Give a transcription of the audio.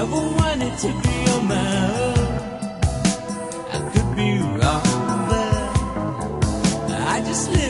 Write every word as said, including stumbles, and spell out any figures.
never wanted to be on my own. I could be wrong, but I just live